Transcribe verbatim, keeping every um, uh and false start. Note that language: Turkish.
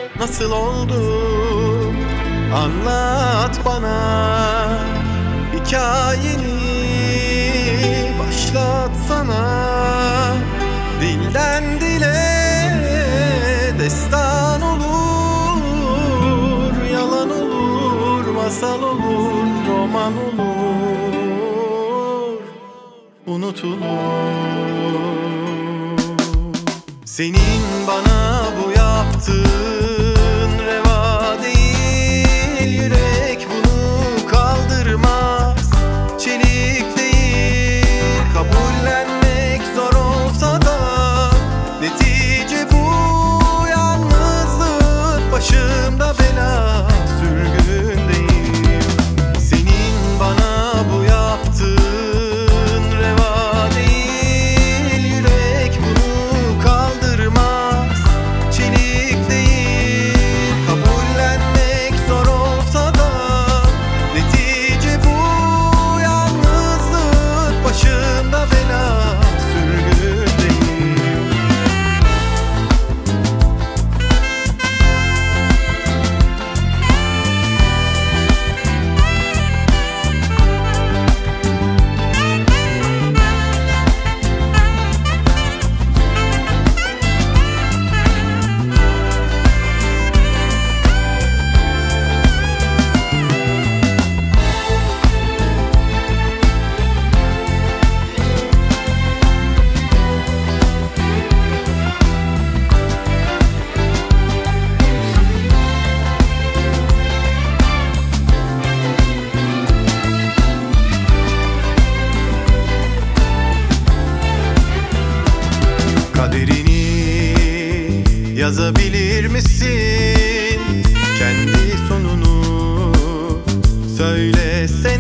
nasıl oldu? Anlat bana, hikayeni başlatsana. Dilden dile destan olur, yalan olur, masal olur, roman olur, unutulur. Senin bana bu yaptığın reva değil, yürek bunu kaldırmaz. Çelik değil, kabullenmek zor olsa da netice bu yalnızlık, başımda bela, sürgündeyim. Senin bana bu yaptığın reva değil, yürek bunu kaldırmaz. Çelik değil, kabullenmek zor olsa da netice bu yalnızlık, başımda bela, sürgündeyim. Kaderini yazabilir misin? Kendi sonunu söylesene.